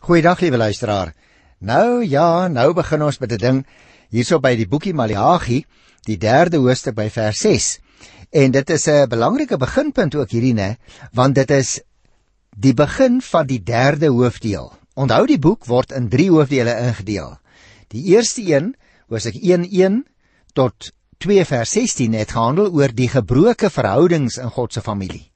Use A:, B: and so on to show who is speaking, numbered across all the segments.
A: Goeiedag, liewe luisteraar. Nou begin ons met 'n ding hierso by die boekie Maleagi, die 3de hoofstuk by vers 6. En dit is 'n belangrike beginpunt ook hierdie, né? Want dit is die begin van die 3de hoofdeel. Onthou, die boek word in 3 hoofdele ingedeel. Die eerste een, hoofstuk 1:1 tot 2 vers 16, het gehandel oor die gebroke verhoudings in God se familie.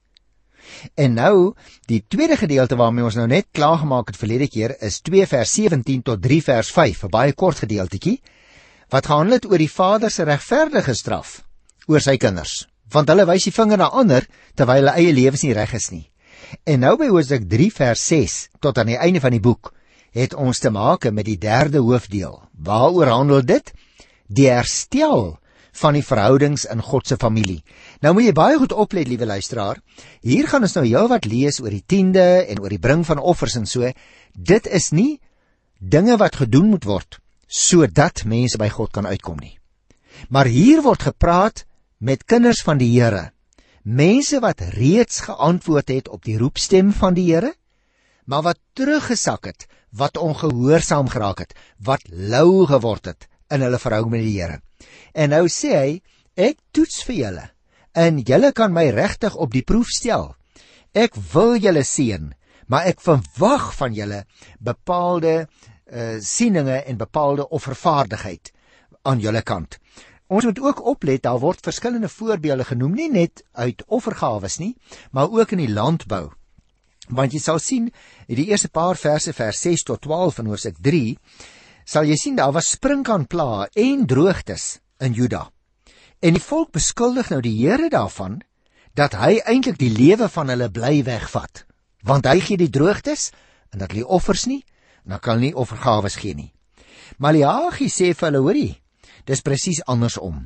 A: En nou, die tweede gedeelte waarmee ons nou net klaargemaak het verlede keer, is 2 vers 17 tot 3 vers 5, 'n baie kort gedeeltetjie, wat gehandel het oor die vader se regverdige straf oor sy kinders, want hulle wys die vinger na ander, terwyl hulle eie lewens nie reg is nie. En nou by hoofstuk 3 vers 6, tot aan die einde van die boek, het ons te maak met die 3de hoofdeel. Waaroor handel dit? Die herstel van die verhoudings in God se familie. Nou moet jy baie goed oplet, liewe luisteraar. Hier gaan ons nou heel wat lees oor die tiende en oor die bring van offers en so. Dit is nie dinge wat gedoen moet word sodat mense by God kan uitkom nie. Maar hier word gepraat met kinders van die Here. Mense wat reeds geantwoord het op die roepstem van die Here, maar wat teruggesak het, wat ongehoorsaam geraak het, wat lou geword het in hulle verhouding met die Here. En nou sê hy, ek toets vir julle, en julle kan my regtig op die proef stel. Ek wil julle seën, maar ek verwag van julle bepaalde sieninge en bepaalde offervaardigheid aan julle kant. Ons moet ook oplet, daar word verskillende voorbeelde genoem, nie net uit offergawes nie, maar ook in die landbou. Want jy sal sien, in die eerste paar verse, vers 6 tot 12 in hoofstuk 3, sal jy sien, daar was sprinkaanplae en droogtes in Juda. En die volk beskuldig nou die Here daarvan, dat hy eintlik die lewe van hulle bly wegvat. Want hy gee die droogtes, en dat hulle offers nie, en dan kan hulle nie offergawes gee nie. Maleagi sê vir hulle, hoorie, dis presies andersom.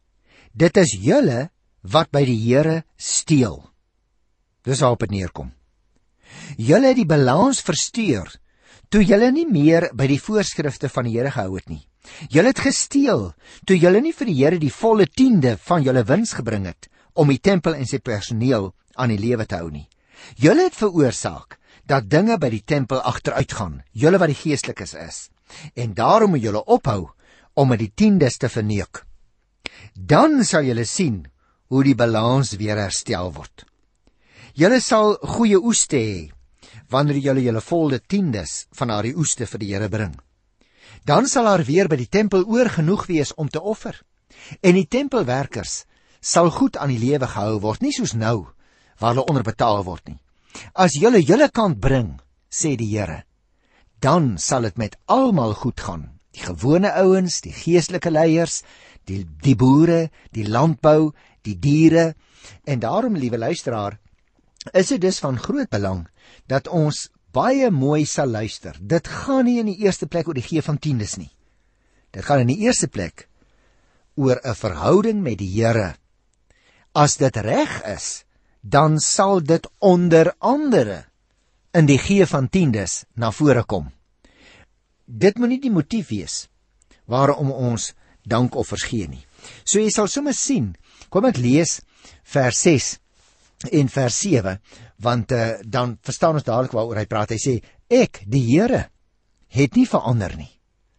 A: Dit is julle wat by die Here steel. Dis waarop dit neerkom. Julle het die balans versteur, toe julle nie meer by die voorskrifte van die Here gehou het nie. Julle het gesteel, toe julle nie vir die Here die volle 10de van julle wins gebring het, om die tempel en sy personeel aan die lewe te hou nie. Julle het veroorsaak, dat dinge by die tempel agteruit gaan, julle wat die geestelikes is, en daarom moet julle ophou, om met die 10des te verneuk. Dan sal julle sien, hoe die balans weer herstel word. Julle sal goeie oeste hê, wanneer julle volle 10des van haar die oeste vir die Here bring. Dan sal haar weer by die tempel oor genoeg wees om te offer. En die tempelwerkers sal goed aan die lewe gehou word, nie soos nou, waar hulle onderbetaal word nie. As julle kant bring, sê die Here, dan sal dit met almal goed gaan. Die gewone ouens, die geestelike leiers, die boere, die landbou, die diere. En daarom, liewe luisteraar, is dit dus van groot belang dat ons baie mooi sal luister. Dit gaan nie in die eerste plek oor die gee van 10des nie. Dit gaan in die eerste plek oor 'n verhouding met die Here. As dit reg is, dan sal dit onder andere in die gee van 10des na vore kom. Dit moet nie die motief wees waarom ons dankoffers gee nie. So jy sal sommer sien, kom ek lees vers 6 en vers 7, want dan verstaan ons dadelik waaroor hy praat. Hy sê, ek, die Here, het nie verander nie.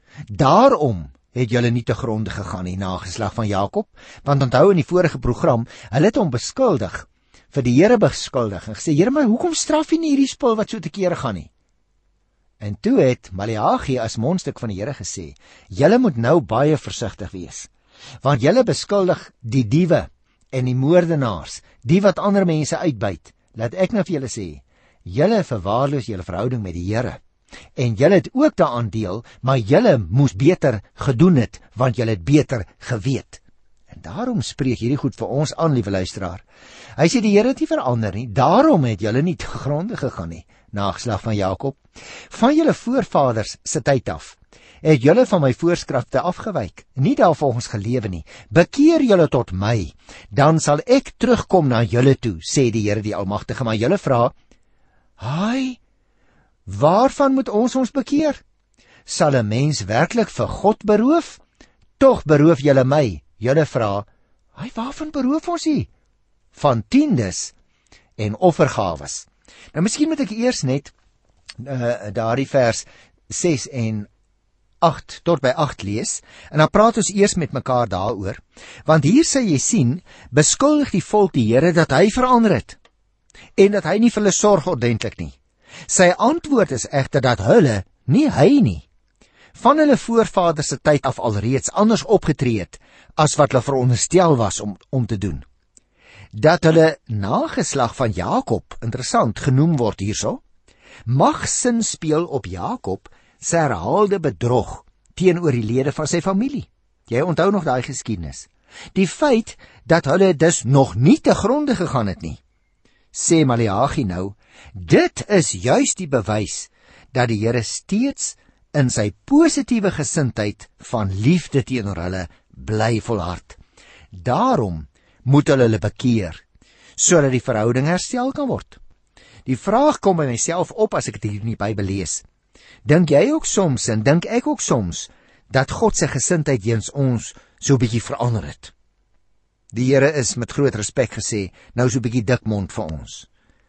A: Daarom het julle nie te gronde gegaan nie, nageslag van Jakob, want onthou in die vorige program, hulle het hom beskuldig, vir die Here beskuldig, en gesê, Here, maar hoekom straf jy nie hierdie spul wat so te kere gaan nie? En toe het Maleagi as mondstuk van die Here gesê, julle moet nou baie versigtig wees, want julle beskuldig die diewe en die moordenaars, die wat ander mense uitbuit. Laat ek nou vir julle sê, julle verwaarloos julle verhouding met die Here, en julle het ook daaraan deel, maar julle moes beter gedoen het, want julle het beter geweet. En daarom spreek hierdie goed vir ons aan, liewe luisteraar. Hy sê die Here het nie verander nie, daarom het julle nie te gronde gegaan nie, nageslag van Jakob. Van julle voorvaders se tyd af, het julle van my voorskrifte afgewyk, nie daarvolgens gelewe nie. Bekeer julle tot my, dan sal ek terugkom na julle toe, sê die Here die Almagtige. Maar julle vra, haai, waarvan moet ons bekeer? Sal 'n mens werklik vir God beroof? Tog beroof julle my. Julle vra, haai, waarvan beroof ons u? Van 10des en offergawes. Nou miskien moet ek eers net daardie vers 6 en 8 tot by 8 lees, en dan praat ons eers met mekaar daaroor, want hier sê jy sien, beskuldig die volk die Here dat hy verander het, en dat hy nie vir hulle sorg ordentlik nie. Sy antwoord is egter dat hulle, nie hy nie, van hulle voorvaders se tyd af alreeds anders opgetree het, as wat hulle veronderstel was om te doen. Dat hulle nageslag van Jakob, interessant, genoem word hierso, mag sin speel op Jakob sy herhaalde bedrog teenoor die lede van sy familie. Jy onthou nog daai geskiedenis. Die feit dat hulle dus nog nie te gronde gegaan het nie, sê Maleagi nou, dit is juis die bewys dat die Here steeds in sy positiewe gesindheid van liefde teenoor hulle bly volhard. Daarom moet hulle bekeer, sodat die verhouding herstel kan word. Die vraag kom by myself op as ek dit hier in die Bybel lees. Dink jy ook soms, en dink ek ook soms, dat God se gesindheid teenoor ons so 'n bietjie verander het? Die Here is met groot respek gesê, nou so 'n bietjie dikmond vir ons.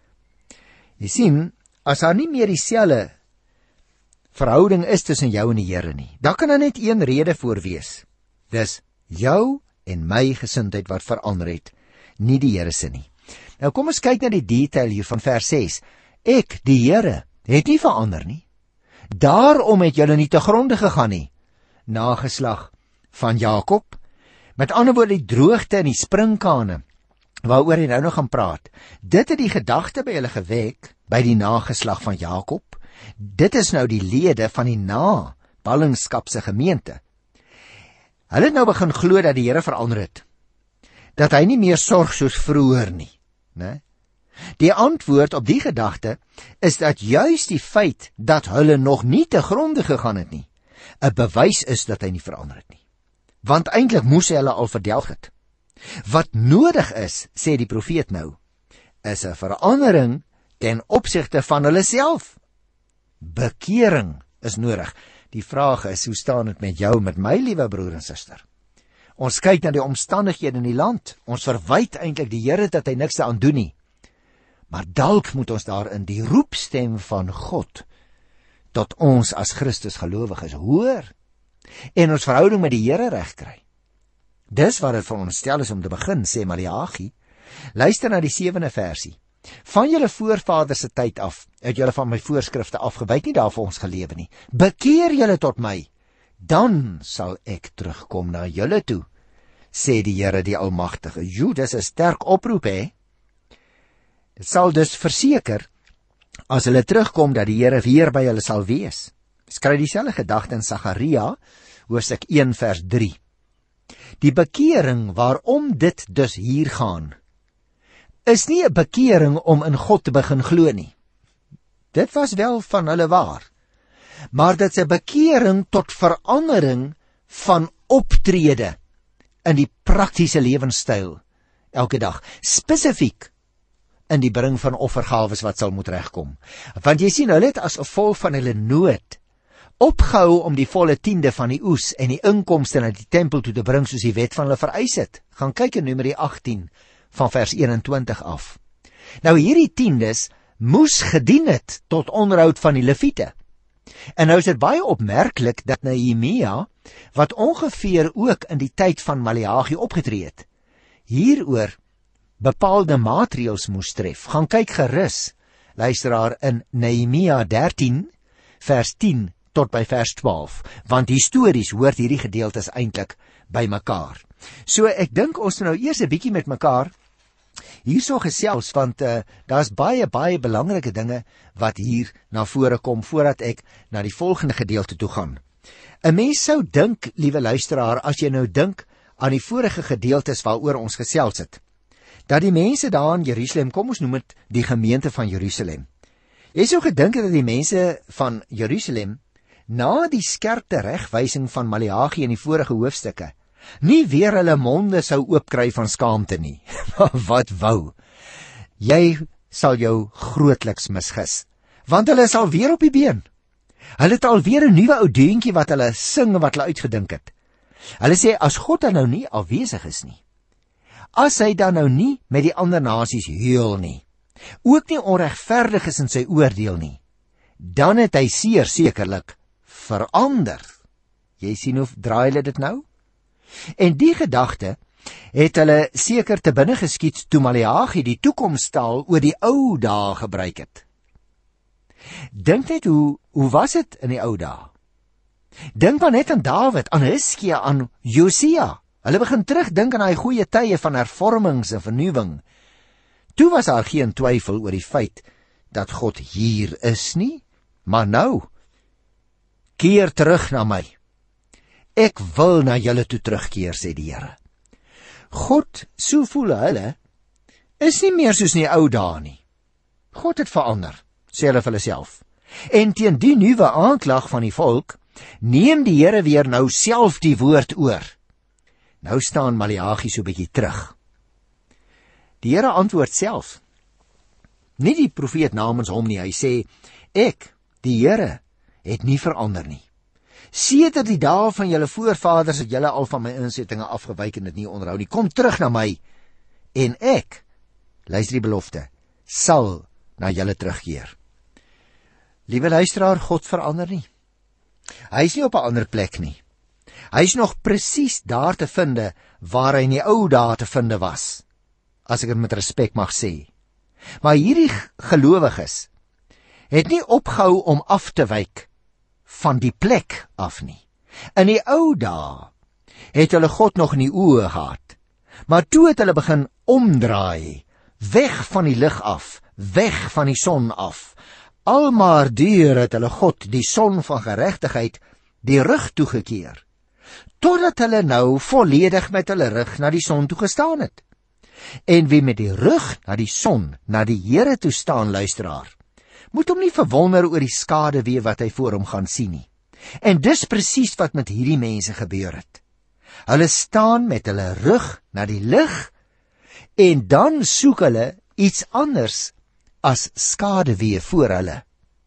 A: Jy sien, as daar nie meer dieselfde verhouding is tussen jou en die Here nie, dan kan daar net een rede voor wees. Dis jou en my gesindheid wat verander het, nie die Here se nie. Nou kom ons kyk na die detail hier van vers 6. Ek, die Here, het nie verander nie. Daarom het julle nie te gronde gegaan nie, nageslag van Jakob. Met ander woorde, die droogte en die springkane, waaroor hy nou nog gaan praat, dit het die gedagte by hulle gewek, by die nageslag van Jakob. Dit is nou die lede van die na-ballingskapse gemeente. Hulle het nou begin glo dat die Here verander het, dat hy nie meer sorg soos vroeër nie, né? Die antwoord op die gedagte is dat juis die feit dat hulle nog nie te gronde gegaan het nie, 'n bewys is dat hy nie verander het nie. Want eintlik moes hy hulle al verdelg het. Wat nodig is, sê die profeet nou, is 'n verandering ten opsigte van hulle self. Bekering is nodig. Die vraag is, hoe staan dit met jou, met my liewe broer en suster? Ons kyk na die omstandighede in die land. Ons verwyd eintlik die Here dat hy niks daaraan doen nie. Maar dalk moet ons daarin die roepstem van God tot ons as Christus gelowiges hoor en ons verhouding met die Here regkry. Dis wat dit veronderstel is om te begin, sê Maleagi. Luister na die 7de versie. Van julle voorvaders se tyd af, het julle van my voorskrifte afgewyk, nie daarvoor ons gelewe nie. Bekeer julle tot my, dan sal ek terugkom na julle toe, sê die Here die Almagtige. Dis 'n sterk oproep, hè? Dit sal dus verseker, as hulle terugkom, dat die Here weer by hulle sal wees. Skryf dieselfde gedagte in Sagaria, hoofstuk 1 vers 3. Die bekering waarom dit dus hier gaan, is nie 'n bekering om in God te begin glo nie. Dit was wel van hulle waar. Maar dit is 'n bekering tot verandering van optrede in die praktiese lewenstyl elke dag, spesifiek in die bring van offergawes wat sal moet regkom. Want jy sien, hulle het as gevolg van hulle nood opgehou om die volle 10de van die oes en die inkomste na die tempel toe te bring soos die wet van hulle vereis het. Gaan kyk in Numeri 18 van vers 21 af. Nou hierdie 10des moes gedien het tot onderhoud van die Lewiete. En nou is dit baie opmerklik dat Nehemia, wat ongeveer ook in die tyd van Maleagi opgetree het, hieroor bepaalde maatreëls moes tref. Gaan kyk gerus, luisteraar, in Nehemia 13 vers 10 tot by vers 12, want histories hoort hierdie gedeeltes eintlik by mekaar. So ek dink ons nou eers 'n bietjie met mekaar hierso gesels, want daar's baie belangrike dinge wat hier na vore kom voordat ek na die volgende gedeelte toe gaan. 'n Mens sou dink, liewe luisteraar, as jy nou dink aan die vorige gedeeltes waaroor ons gesels het, dat die mense daar in Jerusalem, kom ons noem dit die gemeente van Jerusalem, jy sou gedink dat die mense van Jerusalem na die skerpte regwysing van Maleagi in die vorige hoofstukke nie weer hulle monde sou oopkry van skaamte nie. Wat wou? Jy sal jou grootliks misgis, want hulle is al weer op die been. Hulle het al weer 'n nuwe ou deuntjie wat hulle sing, wat hulle uitgedink het. Hulle sê, as God dan nou nie afwesig is nie, as hy dan nou nie met die ander nasies heel nie, ook nie onregverdig is in sy oordeel nie, dan het hy sekerlik verander. Jy sien hoe draai hulle dit nou? En die gedagte het hulle seker te binne geskiet toe Maleagi die toekomstaal oor die ou dae gebruik het. Dink net hoe was dit in die ou dae? Dink maar net aan Dawid, aan Hiskia, aan Josia. Hulle begin terugdink aan daai goeie tye van hervormings en vernuwing. Toe was daar geen twyfel oor die feit dat God hier is nie, maar nou, keer terug na my. Ek wil na julle toe terugkeer, sê die Here. God, so voel hulle, is nie meer soos in die ou dae nie. God het verander, sê hulle vir hulle self. En teen die nuwe aanklag van die volk, neem die Here weer nou self die woord oor. Nou staan Maleagi so 'n bietjie terug. Die Here antwoord self. Nie die profeet namens hom nie, hy sê, ek, die Here, het nie verander nie. Sedert die dae van julle voorvaders het julle al van my insettinge afgewyk en dit nie onderhou nie. Kom terug na my, en ek, luister die belofte, sal na julle terugkeer. Liewe luisteraar, God verander nie. Hy is nie op 'n ander plek nie. Hy is nog presies daar te vind waar hy in die ou dae te vind was, as ek dit met respek mag sê. Maar hierdie gelowiges het nie opgehou om af te wyk van die plek af nie. In die ou dae het hulle God nog in die oë gehad, maar toe het hulle begin omdraai, weg van die lig af, weg van die son af. Almaar duur het hulle God, die son van geregtigheid, die rug toegekeer, totdat hulle nou volledig met hulle rug na die son toe gestaan het. En wie met die rug na die son, na die Here toe staan, luisteraar, moet hom nie verwonder oor die skade weer wat hy voor hom gaan sien nie. En dis presies wat met hierdie mense gebeur het. Hulle staan met hulle rug na die lig, en dan soek hulle iets anders as skade weer voor hulle.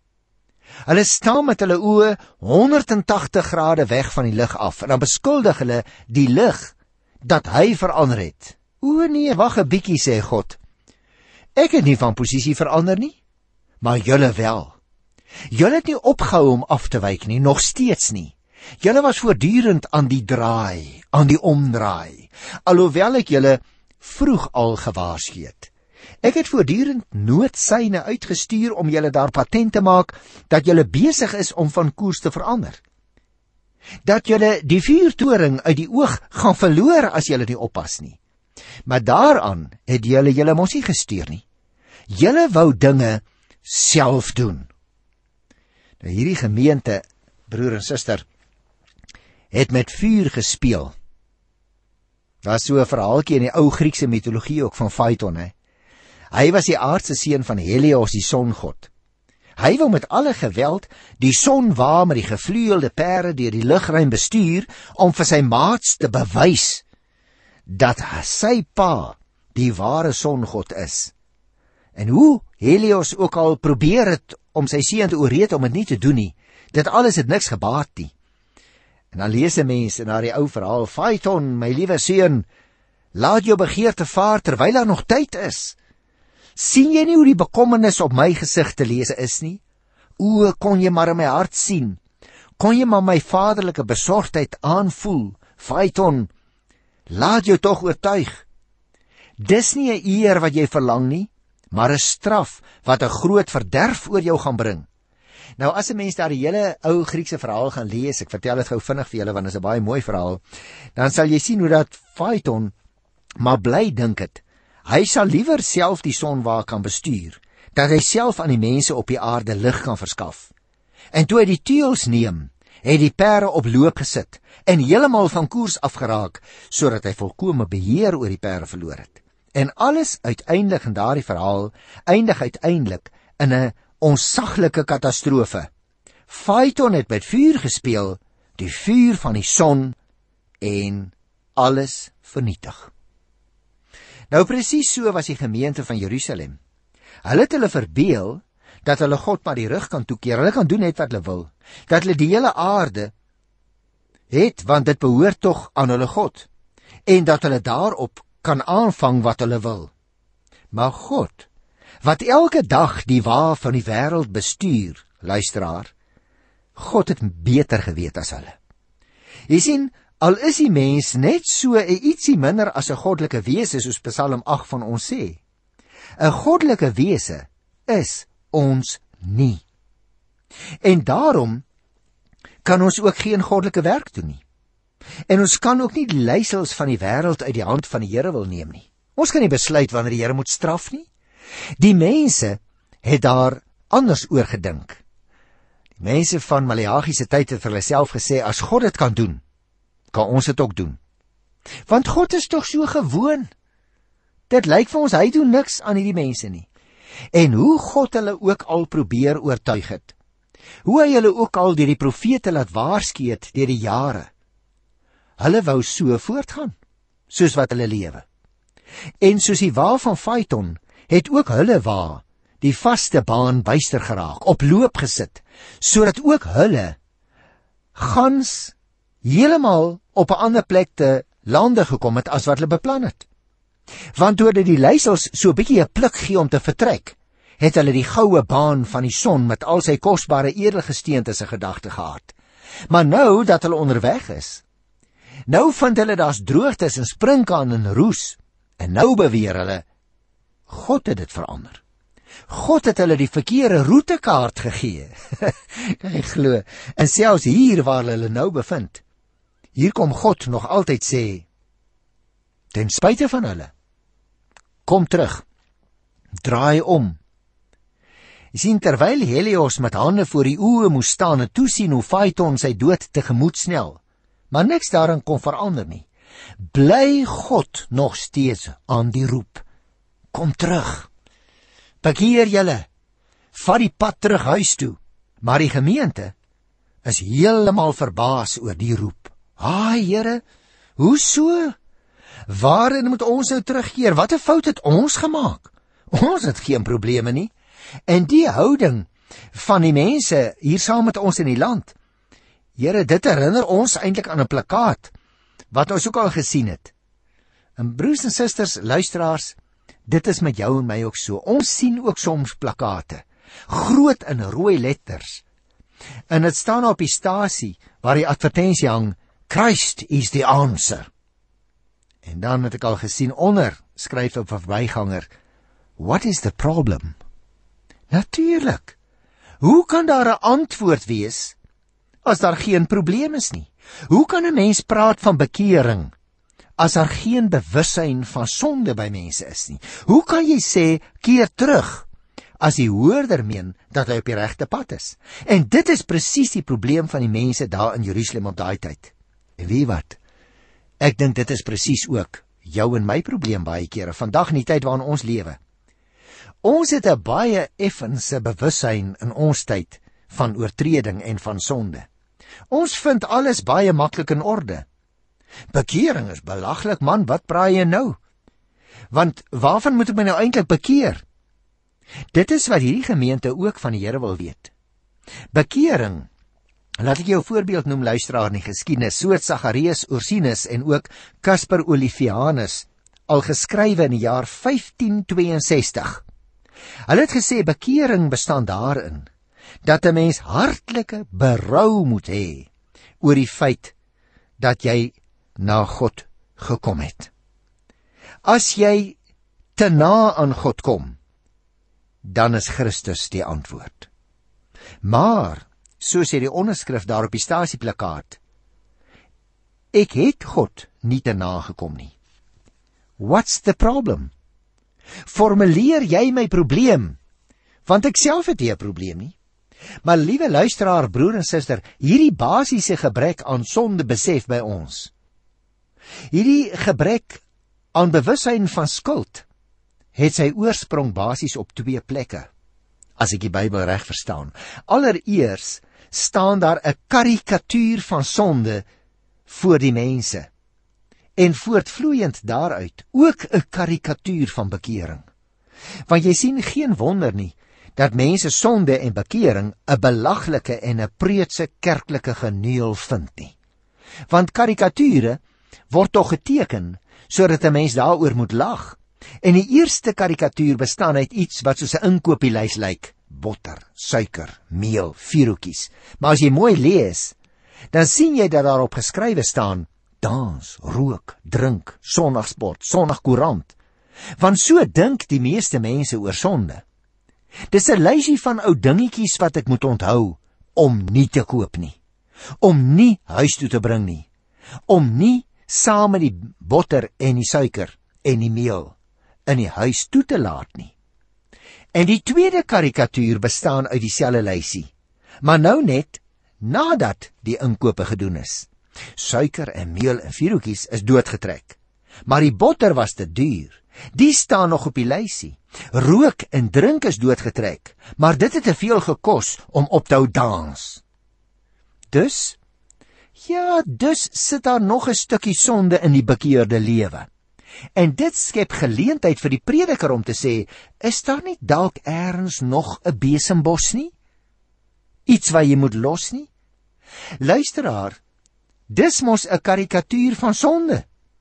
A: Hulle staan met hulle oë 180 grade weg van die lig af, en dan beskuldig hulle die lig dat hy verander het. O nee, wag 'n bietjie, sê God. Ek het nie van posisie verander nie, maar julle wel. Julle het nie opgehou om af te wyk nie, nog steeds nie. Julle was voortdurend aan die draai, aan die omdraai, alhoewel ek julle vroeg al gewaarsku het. Ek het voortdurend noodsyne uitgestuur om julle daar patent te maak dat julle besig is om van koers te verander. Dat julle die vuurtoring uit die oog gaan verloor as julle nie oppas nie. Maar daaraan het julle mos nie gestuur nie. Julle wou dinge self doen. Nou hierdie gemeente, broer en suster, het met vuur gespeel. Daar is so 'n verhaaltjie in die ou Griekse mitologie ook van Phaeton, hè. Hy was die aardse seun van Helios, die songod. Hy wou met alle geweld die son waar met die gevleuelde pere deur die lugruim bestuur om vir sy maats te bewys dat sy pa die ware songod is. En hoe Helios ook al probeer het om sy seun te ooreed om dit nie te doen nie, dit alles het niks gebaat nie. En dan lees 'n mens in daardie ou verhaal, Phaeton, my liewe seun, laat jou begeerte vaar terwyl daar nog tyd is. Sien jy nie hoe die bekommernis op my gesig te lees is nie? O, kon jy maar in my hart sien. Kon jy maar my vaderlike besorgdheid aanvoel. Phaeton, laat jou tog oortuig. Dis nie 'n eer wat jy verlang nie, maar 'n straf wat 'n groot verderf oor jou gaan bring. Nou as 'n mens daar die hele ou Griekse verhaal gaan lees, ek vertel dit gou vinnig vir julle want dit is 'n baie mooi verhaal, dan sal jy sien hoe dat Phaeton maar bly dink het. Hy sal liewer self die son waar kan bestuur, dat hy self aan die mense op die aarde lig kan verskaf. En toe hy die teëls neem, het die pere op loop gesit en heeltemal van koers afgeraak, sodat hy volkome beheer oor die pere verloor het. En alles uiteindelik in daardie verhaal eindig uiteindelik in 'n onsaglike katastrofe. Phaeton het met vuur gespeel, die vuur van die son, en alles vernietig. Nou presies so was die gemeente van Jerusalem. Hulle het hulle verbeel dat hulle God maar die rug kan toekeer, hulle kan doen net wat hulle wil, dat hulle die hele aarde het, want dit behoort tog aan hulle God, en dat hulle daarop kan aanvang wat hulle wil. Maar God, wat elke dag die wa van die wêreld bestuur, luisteraar, God het beter geweet as hulle. Jy sien, al is die mens net so 'n ietsie minder as 'n goddelike wese, soos Psalm 8 van ons sê. 'n Goddelike wese is ons nie. En daarom kan ons ook geen goddelike werk doen nie. En ons kan ook nie die leiersels van die wêreld uit die hand van die Here wil neem nie. Ons kan nie besluit wanneer die Here moet straf nie. Die mense het daar anders oor gedink. Die mense van Maleagi se tyd het vir hulle self gesê, as God dit kan doen, kan ons dit ook doen. Want God is tog so gewoon. Dit lyk vir ons, hy doen niks aan hierdie mense nie. En hoe God hulle ook al probeer oortuig het, hoe hy hulle ook al deur die profete laat waarsku het deur die jare, hulle wou so voortgaan, soos wat hulle lewe. En soos die wa van Phaeton, het ook hulle wa die vaste baan byster geraak, op loop gesit, sodat ook hulle gans heeltemal op 'n ander plek te lande gekom het as wat hulle beplan het. Want toe hulle die leiersels so 'n bietjie 'n pluk gee om te vertrek, het hulle die goue baan van die son met al sy kosbare edelgesteentes in gedagte gehad. Maar nou dat hulle onderweg is, nou vind hulle daar's droogtes en sprinkaan en roes, en nou beweer hulle, God het dit verander. God het hulle die verkeerde roetekaart gegee. Kan jy glo? En selfs hier waar hulle nou bevind, hier kom God nog altyd sê, ten spyte van hulle, kom terug, draai om. Jy sien, terwyl Helios met hande voor die oë moes staan en toesien hoe Phaeton sy dood tegemoet snel, maar niks daarin kon verander nie, bly God nog steeds aan die roep. Kom terug, bekeer julle, vat die pad terug huis toe. Maar die gemeente is heeltemal verbaas oor die roep. Here, hoe so? Waarin moet ons nou terugkeer? Wat 'n fout het ons gemaak? Ons het geen probleme nie. En die houding van die mense hier saam met ons in die land, Here, dit herinner ons eintlik aan 'n plakkaat wat ons ook al gesien het. En broers en susters, luisteraars, dit is met jou en my ook so. Ons sien ook soms plakate, groot in rooi letters. En dit staan op die stasie waar die advertensie hang, Christ is the answer. En dan het ek al gesien onder, skryf 'n verbyganger, what is the problem? Natuurlik. Hoe kan daar 'n antwoord wees as daar geen probleem is nie? Hoe kan 'n mens praat van bekering as daar geen bewussyn van sonde by mense is nie? Hoe kan jy sê, keer terug, as die hoorder meen dat hy op die regte pad is? En dit is presies die probleem van die mense daar in Jerusalem op daai tyd. En weet wat? Ek dink dit is presies ook jou en my probleem baie kere, vandag in die tyd waarin ons lewe. Ons het 'n baie effense bewussyn in ons tyd van oortreding en van sonde. Ons vind alles baie maklik in orde. Bekering is belaglik, man, wat praat jy nou? Want waarvan moet ek my nou eintlik bekeer? Dit is wat hierdie gemeente ook van die Here wil weet. Bekering, laat ek jou 'n voorbeeld noem, luisteraar, in die geskiedenis, so het Sagarius Ursinus en ook Caspar Olivianus al geskrywe in die jaar 1562. Hulle het gesê, bekering bestaan daarin dat 'n mens hartlike berou moet hê oor die feit dat jy na God gekom het. As jy te na aan God kom, dan is Christus die antwoord. Maar, so sê die onderskrif daar op die stasieplakkaat, ek het God nie te na gekom nie. What's the problem? Formuleer jy my probleem, want ek self het nie 'n probleem nie. Maar liewe luisteraar, broer en suster, hierdie basiese gebrek aan sonde besef by ons, hierdie gebrek aan bewussyn van skuld, het sy oorsprong basies op 2 plekke, as ek die Bybel reg verstaan. Allereers staan daar 'n karikatuur van sonde voor die mense, en voortvloeiend daaruit ook 'n karikatuur van bekering. Want jy sien, geen wonder nie dat mense sonde en bekering 'n belaglike en 'n preutse kerklike geneuel vind nie. Want karikature word tog geteken sodat 'n mens daaroor moet lag. En die eerste karikatuur bestaan uit iets wat soos 'n inkopieslys lyk, botter, suiker, meel, vierhoekies. Maar as jy mooi lees, dan sien jy dat daarop geskrywe staan, dans, rook, drink, sonnagsport, sondagkoerant. Want so dink die meeste mense oor sonde. Dis 'n lysie van ou dingetjies wat ek moet onthou, om nie te koop nie, om nie huis toe te bring nie, om nie saam met die botter en die suiker en die meel in die huis toe te laat nie. En die tweede karikatuur bestaan uit dieselfde lysie, maar nou net nadat die inkope gedoen is. Suiker en meel en vierhoekies is doodgetrek, maar die botter was te duur. Die staan nog op die lysie. Rook en drink is doodgetrek, maar dit het te veel gekos om op te hou dans. Dus sit daar nog 'n stukkie sonde in die bekeerde lewe. En dit skep geleentheid vir die prediker om te sê, is daar nie dalk eers nog 'n besembos nie? Iets wat jy moet los nie? Luisteraar, dis mos 'n karikatuur van sonde.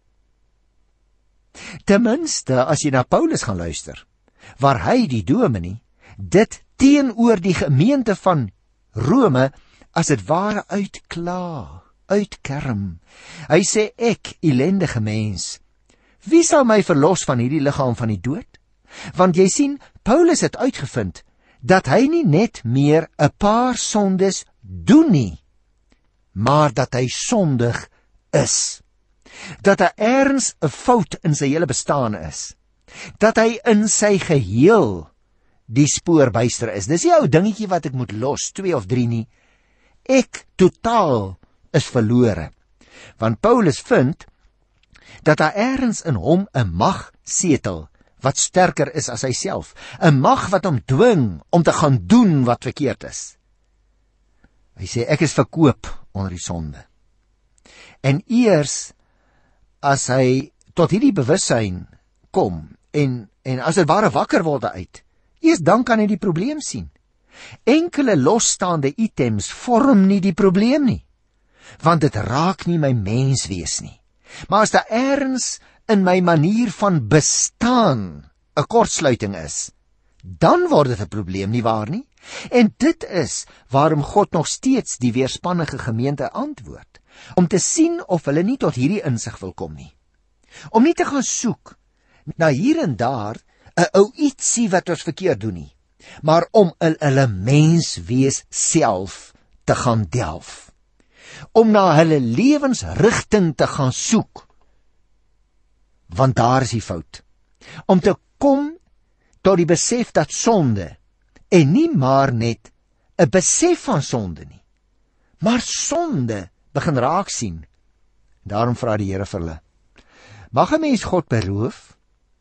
A: Ten minste as jy na Paulus gaan luister, waar hy die dominee dit teenoor die gemeente van Rome as dit ware uitkla, uitkerm. Hy sê, ek, elendige mens, wie sal my verlos van hierdie liggaam van die dood? Want jy sien, Paulus het uitgevind dat hy nie net meer 'n paar sondes doen nie, maar dat hy sondig is. Dat daar ergens 'n fout in sy hele bestaan is. Dat hy in sy geheel die spoorbuister is. Dis nie 'n ou dingetjie wat ek moet los, 2 of 3 nie. Ek totaal is verlore. Want Paulus vind dat daar ergens in hom 'n mag setel wat sterker is as hy self. 'n Mag wat hom dwing om te gaan doen wat verkeerd is. Hy sê, ek is verkoop onder die sonde. En eers as hy tot hierdie bewussyn kom, en as dit ware wakker word uit, eers dan kan hy die probleem sien. Enkele losstaande items vorm nie die probleem nie, want dit raak nie my menswees nie. Maar as daar ergens in my manier van bestaan 'n kortsluiting is, dan word dit 'n probleem, nie waar nie? En dit is waarom God nog steeds die weerspannige gemeente antwoord, om te sien of hulle nie tot hierdie insig wil kom nie. Om nie te gaan soek na hier en daar 'n ou ietsie wat ons verkeerd doen nie, maar om hulle menswees self te gaan delf. Om na hulle lewensrigting te gaan soek, want daar is die fout. Om te kom tot die besef dat sonde, en nie maar net 'n besef van sonde nie, maar sonde begin raak sien. Daarom vra die Here vir hulle, mag 'n mens God beroof?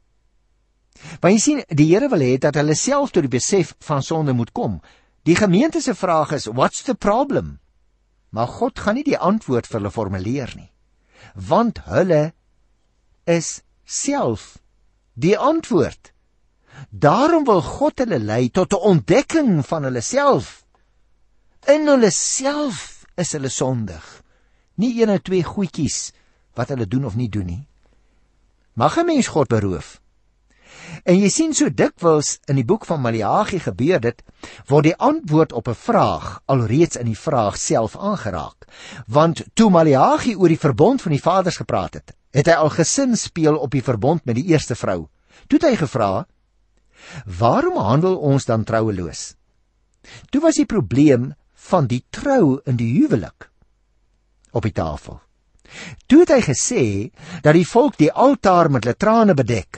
A: Want jy sien, die Here wil hê dat hulle self tot die besef van sonde moet kom. Die gemeente se vraag is, what's the problem? Maar God gaan nie die antwoord vir hulle formuleer nie, want hulle is self die antwoord. Daarom wil God hulle lei tot 'n ontdekking van hulle self. In hulle self is hulle sondig. Nie 1 of 2 goedjies wat hulle doen of nie doen nie. Mag 'n mens God beroof? En jy sien, so dikwels in die boek van Maleagi gebeur dit, word die antwoord op 'n vraag alreeds in die vraag self aangeraak. Want toe Maleagi oor die verbond van die vaders gepraat het, het hy al gesin speel op die verbond met die eerste vrou. Toe het hy gevra, waarom handel ons dan troueloos? Toe was die probleem van die trou in die huwelik op die tafel. Toe het hy gesê dat die volk die altaar met hulle trane bedek.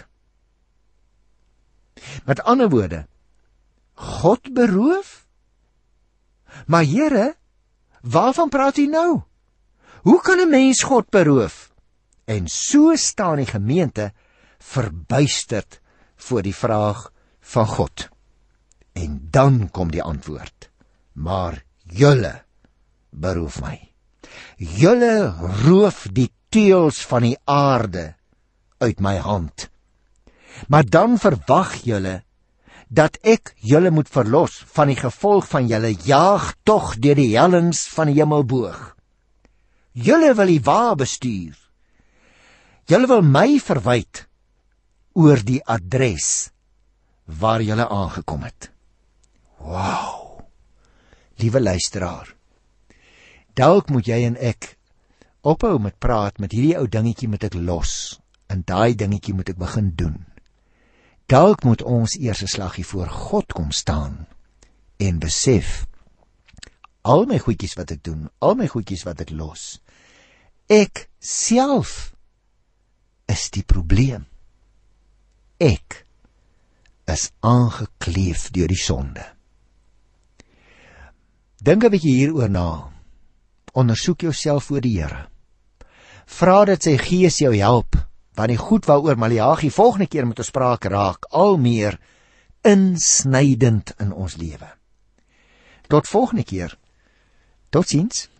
A: Met ander woorde, God beroof? Maar Here, waarvan praat U nou? Hoe kan 'n mens God beroof? En so staan die gemeente verbuisterd voor die vraag van God. En dan kom die antwoord, maar julle beroof my. Julle roof die teels van die aarde uit my hand. Maar dan verwag julle dat ek julle moet verlos van die gevolg van julle jaagtog deur die hellings van die hemelboog. Julle wil die wa bestuur. Julle wil my verwyd oor die adres waar julle aangekom het. Wow. Liewe luisteraar, dalk moet jy en ek ophou met praat, met hierdie ou dingetjie moet ek los, en daai dingetjie moet ek begin doen. Dalk moet ons eers 'n slaggie voor God kom staan, en besef, al my goedjies wat ek doen, al my goedjies wat ek los, ek self is die probleem. Ek is aangekleef deur die sonde. Dink 'n bietjie hieroor na. Ondersoek jouself voor die Here. Vra dat sy Gees jou help, want die goed waaroor Maleagi volgende keer met ons sprake raak, al meer insnydend in ons lewe. Tot volgende keer. Totsiens.